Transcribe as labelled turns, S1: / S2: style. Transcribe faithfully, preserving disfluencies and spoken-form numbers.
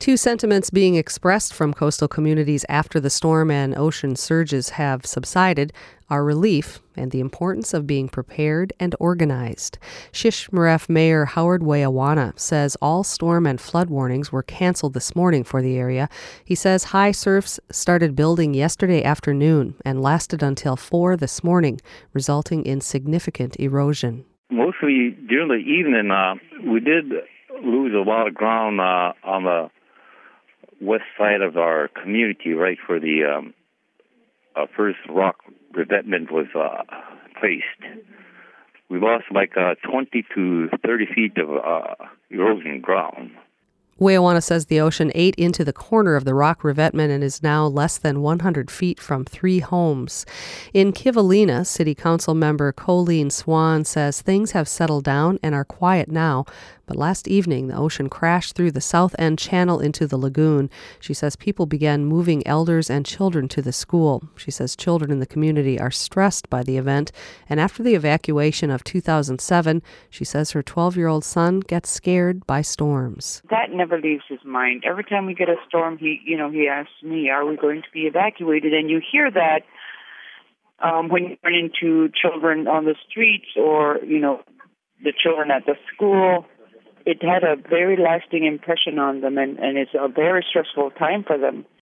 S1: Two sentiments being expressed from coastal communities after the storm and ocean surges have subsided are relief and the importance of being prepared and organized. Shishmaref Mayor Howard Weawanna says all storm and flood warnings were canceled this morning for the area. He says high surfs started building yesterday afternoon and lasted until four this morning, resulting in significant erosion.
S2: Mostly during the evening, uh, we did lose a lot of ground uh, on the west side of our community, right where the um, uh, first rock revetment was uh, placed. We lost like uh, twenty to thirty feet of uh, erosion ground.
S1: Weawanna says the ocean ate into the corner of the rock revetment and is now less than one hundred feet from three homes. In Kivalina, City Council member Colleen Swan says things have settled down and are quiet now, but last evening the ocean crashed through the south end channel into the lagoon. She says people began moving elders and children to the school. She says children in the community are stressed by the event, and after the evacuation of two thousand seven, she says her twelve-year-old son gets scared by storms.
S3: That never leaves his mind. Every time we get a storm, he, you know, he asks me, "Are we going to be evacuated?" And you hear that um, when you run into children on the streets, or you know, the children at the school. It had a very lasting impression on them, and, and it's a very stressful time for them.